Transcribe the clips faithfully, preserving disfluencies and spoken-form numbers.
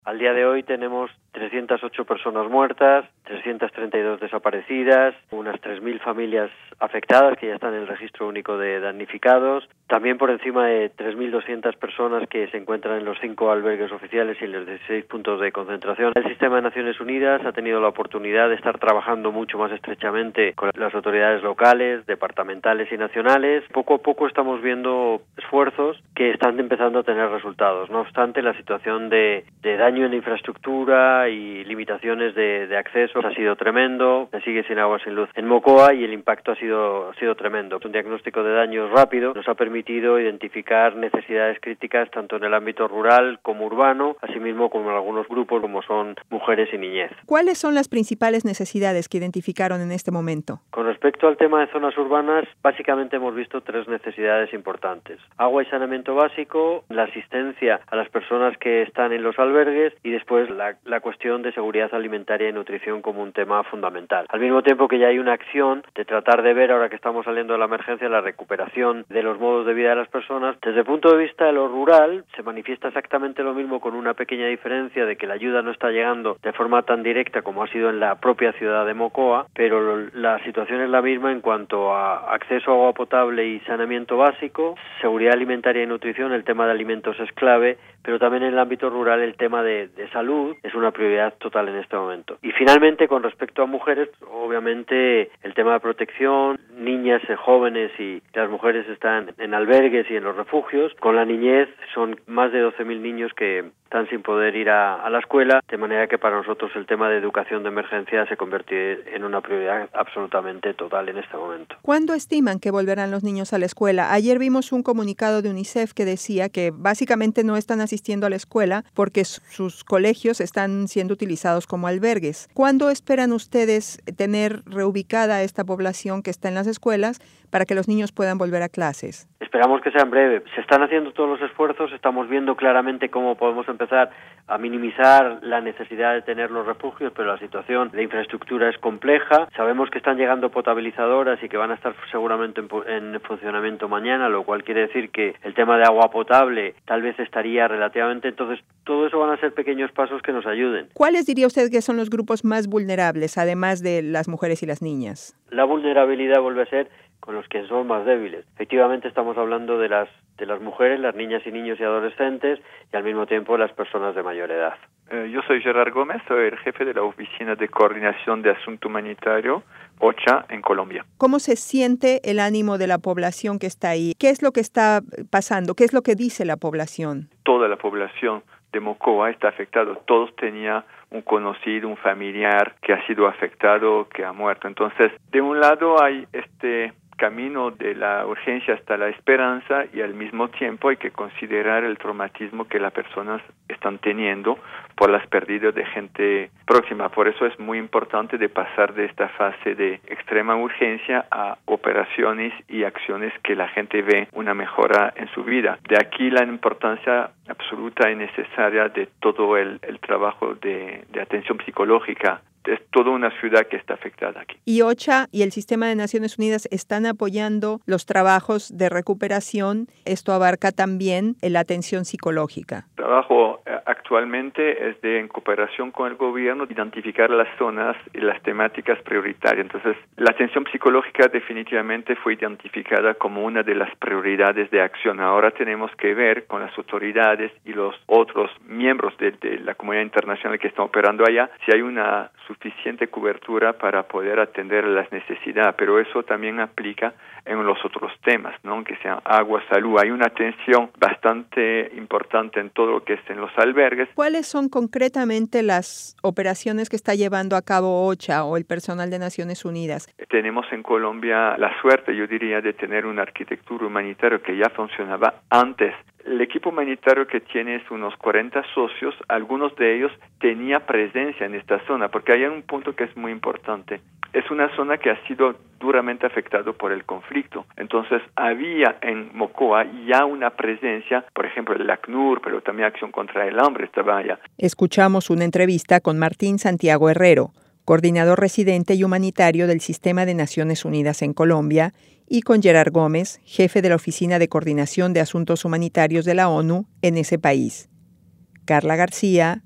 Al día de hoy tenemos trescientas ocho personas muertas, trescientas treinta y dos desaparecidas, unas tres mil familias afectadas que ya están en el registro único de damnificados, también por encima de tres mil doscientas personas que se encuentran en los cinco albergues oficiales y en los dieciséis puntos de concentración. El sistema de Naciones Unidas ha tenido la oportunidad de estar trabajando mucho más estrechamente con las autoridades locales, departamentales y nacionales. Poco a poco estamos viendo esfuerzos que están empezando a tener resultados. No obstante, la situación de, de daño en la infraestructura y limitaciones de, de acceso ha sido tremendo. Se sigue sin agua, sin luz en Mocoa y el impacto ha sido, ha sido tremendo. Un diagnóstico de daños rápido nos ha permitido identificar necesidades críticas tanto en el ámbito rural como urbano, asimismo como en algunos grupos como son mujeres y niñez. ¿Cuáles son las principales necesidades que identificaron en este momento? Con respecto al tema de zonas urbanas, básicamente hemos visto tres necesidades importantes: agua y saneamiento básico, la asistencia a las personas que están en los albergues y después la, la cuestión de seguridad alimentaria y nutrición como un tema fundamental. Al mismo tiempo que ya hay una acción de tratar de ver, ahora que estamos saliendo de la emergencia, la recuperación de los modos de vida de las personas. Desde el punto de vista de lo rural, se manifiesta exactamente lo mismo, con una pequeña diferencia de que la ayuda no está llegando de forma tan directa como ha sido en la propia ciudad de Mocoa, pero la situación es la misma en cuanto a acceso a agua potable y saneamiento básico, seguridad alimentaria y nutrición. El tema de alimentos es clave, pero también en el ámbito rural el tema de, de salud es una prioridad total en este momento. Y finalmente, con respecto a mujeres, obviamente el tema de protección, niñas, jóvenes y las mujeres están en albergues y en los refugios. Con la niñez son más de doce mil niños que están sin poder ir a, a la escuela, de manera que para nosotros el tema de educación de emergencia se convierte en una prioridad absolutamente total en este momento. ¿Cuándo estiman que volverán los niños a la escuela? Ayer vimos un comunicado de UNICEF que decía que básicamente no están asistiendo a la escuela porque sus colegios están siendo utilizados como albergues. ¿Cuándo esperan ustedes tener reubicada a esta población que está en las escuelas para que los niños puedan volver a clases? Esperamos que sea en breve. Se están haciendo todos los esfuerzos, estamos viendo claramente cómo podemos empezar a minimizar la necesidad de tener los refugios, pero la situación de infraestructura es compleja. Sabemos que están llegando potabilizadoras y que van a estar seguramente en, en funcionamiento mañana, lo cual quiere decir que el tema de agua potable tal vez estaría relativamente. Entonces, todo eso van a ser pequeños pasos que nos ayuden. ¿Cuáles diría usted que son los grupos más vulnerables, además de las mujeres y las niñas? La vulnerabilidad vuelve a ser con los que son más débiles. Efectivamente, estamos hablando de las de las mujeres, las niñas y niños y adolescentes, y al mismo tiempo las personas de mayor edad. Eh, yo soy Gerard Gómez, soy el jefe de la Oficina de Coordinación de Asunto Humanitario, OCHA, en Colombia. ¿Cómo se siente el ánimo de la población que está ahí? ¿Qué es lo que está pasando? ¿Qué es lo que dice la población? Toda la población de Mocoa está afectada. Todos tenían un conocido, un familiar que ha sido afectado, que ha muerto. Entonces, de un lado hay este camino de la urgencia hasta la esperanza, y al mismo tiempo hay que considerar el traumatismo que las personas están teniendo por las pérdidas de gente próxima. Por eso es muy importante de pasar de esta fase de extrema urgencia a operaciones y acciones que la gente ve una mejora en su vida. De aquí la importancia absoluta y necesaria de todo el, el trabajo de, de atención psicológica. Es toda una ciudad que está afectada aquí. Y OCHA y el Sistema de Naciones Unidas están apoyando los trabajos de recuperación. Esto abarca también la atención psicológica. El trabajo actualmente es de, en cooperación con el gobierno, identificar las zonas y las temáticas prioritarias. Entonces, la atención psicológica definitivamente fue identificada como una de las prioridades de acción. Ahora tenemos que ver con las autoridades y los otros miembros de, de la comunidad internacional que están operando allá si hay una suficiente cobertura para poder atender las necesidades, pero eso también aplica en los otros temas, ¿no? Que sean agua, salud. Hay una atención bastante importante en todo lo que es en los albergues. ¿Cuáles son concretamente las operaciones que está llevando a cabo OCHA o el personal de Naciones Unidas? Tenemos en Colombia la suerte, yo diría, de tener una arquitectura humanitaria que ya funcionaba antes. El equipo humanitario que tiene es unos cuarenta socios, algunos de ellos tenía presencia en esta zona, porque hay un punto que es muy importante. Es una zona que ha sido duramente afectado por el conflicto. Entonces, había en Mocoa ya una presencia, por ejemplo, el ACNUR, pero también Acción contra el Hambre estaba allá. Escuchamos una entrevista con Martín Santiago Herrero, coordinador residente y humanitario del Sistema de Naciones Unidas en Colombia, y con Gerard Gómez, jefe de la Oficina de Coordinación de Asuntos Humanitarios de la ONU en ese país. Carla García,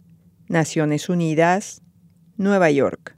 Naciones Unidas, Nueva York.